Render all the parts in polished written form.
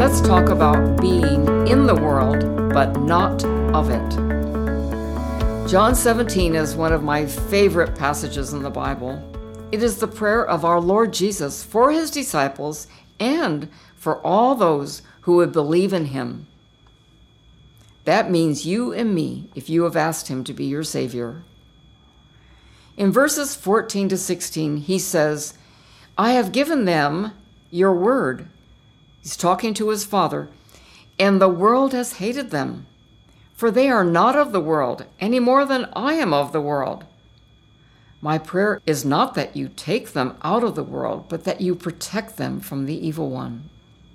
let's talk about being in the world, but not of it. John 17 is one of my favorite passages in the Bible. It is the prayer of our Lord Jesus for his disciples and for all those who would believe in him. That means you and me if you have asked him to be your Savior. In verses 14 to 16, he says, I have given them your word. He's talking to his Father. And the world has hated them, for they are not of the world any more than I am of the world. My prayer is not that you take them out of the world, but that you protect them from the evil one.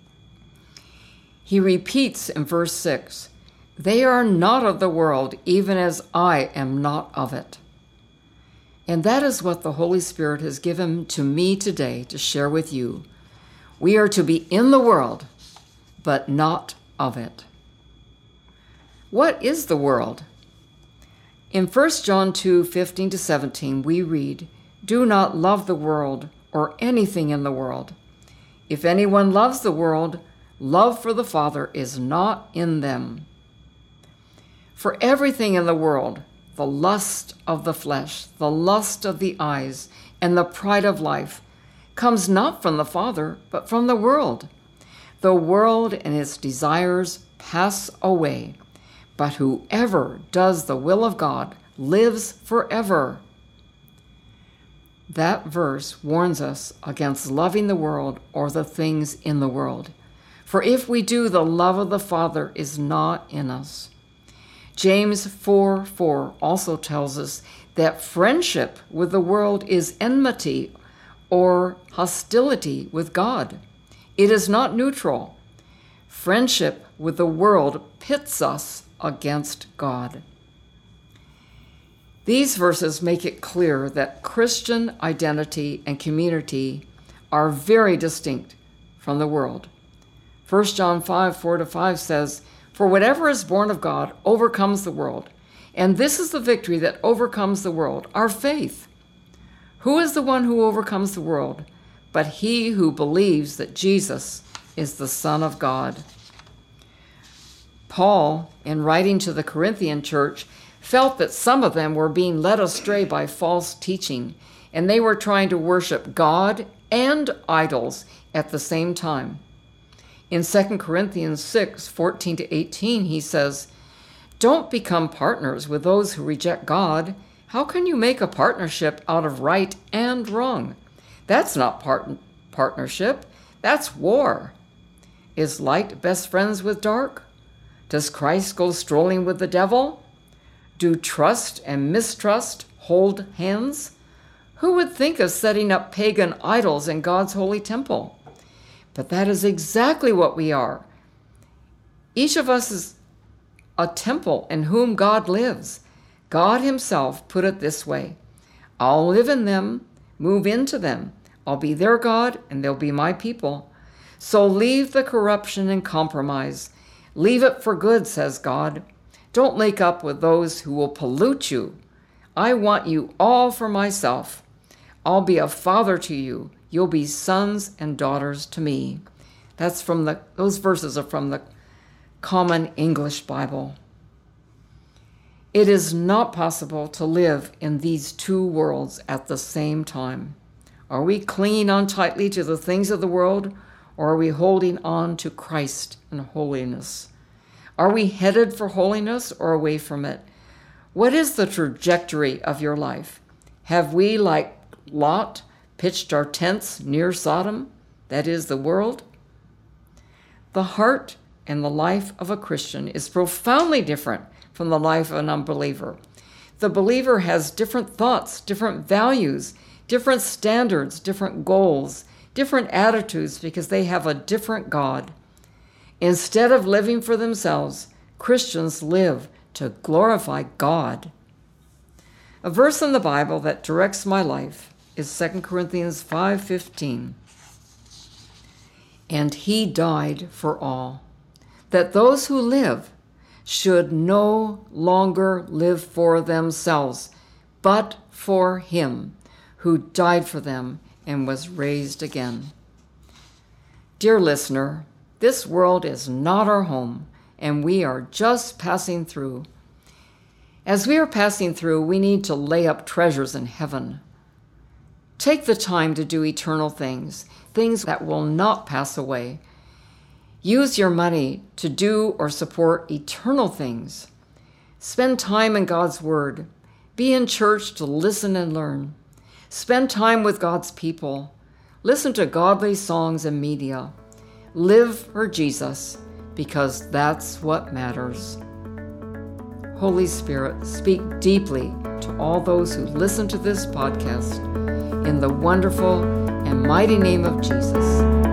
He repeats in verse 6, they are not of the world, even as I am not of it. And that is what the Holy Spirit has given to me today to share with you. We are to be in the world, but not of it. What is the world? In 1 John 2:15 to 17, we read, do not love the world or anything in the world. If anyone loves the world, love for the Father is not in them. For everything in the world, the lust of the flesh, the lust of the eyes, and the pride of life, comes not from the Father, but from the world. The world and its desires pass away, but whoever does the will of God lives forever. That verse warns us against loving the world or the things in the world. For if we do, the love of the Father is not in us. James 4:4 also tells us that friendship with the world is enmity or hostility with God. It is not neutral. Friendship with the world pits us against God. These verses make it clear that Christian identity and community are very distinct from the world. 1 John 5:4-5 says, for whatever is born of God overcomes the world, and this is the victory that overcomes the world, our faith. Who is the one who overcomes the world but he who believes that Jesus is the Son of God? Paul, in writing to the Corinthian church, felt that some of them were being led astray by false teaching, and they were trying to worship God and idols at the same time. In 2 Corinthians 6:14-18, he says, don't become partners with those who reject God. How can you make a partnership out of right and wrong? That's not partnership. That's war. Is light best friends with dark? Does Christ go strolling with the devil? Do trust and mistrust hold hands? Who would think of setting up pagan idols in God's holy temple? But that is exactly what we are. Each of us is a temple in whom God lives. God himself put it this way, I'll live in them, move into them. I'll be their God and they'll be my people. So leave the corruption and compromise. Leave it for good, says God. Don't link up with those who will pollute you. I want you all for myself. I'll be a father to you. You'll be sons and daughters to me. That's from those verses are from the Common English Bible. It is not possible to live in these two worlds at the same time. Are we clinging on tightly to the things of the world, or are we holding on to Christ and holiness? Are we headed for holiness or away from it? What is the trajectory of your life? Have we, like Lot, pitched our tents near Sodom, that is the world? The heart and the life of a Christian is profoundly different from the life of an unbeliever. The believer has different thoughts, different values, different standards, different goals, different attitudes because they have a different God. Instead of living for themselves, Christians live to glorify God. A verse in the Bible that directs my life is 2 Corinthians 5:15. And he died for all, that those who live should no longer live for themselves, but for him who died for them and was raised again. Dear listener, This world is not our home, and we are just passing through. As we are passing through, we need to lay up treasures in heaven. Take the time to do eternal things, things that will not pass away. Use your money to do or support eternal things. Spend time in God's Word. Be in church to listen and learn. Spend time with God's people. Listen to godly songs and media. Live for Jesus, because that's what matters. Holy Spirit, speak deeply to all those who listen to this podcast. In the wonderful and mighty name of Jesus.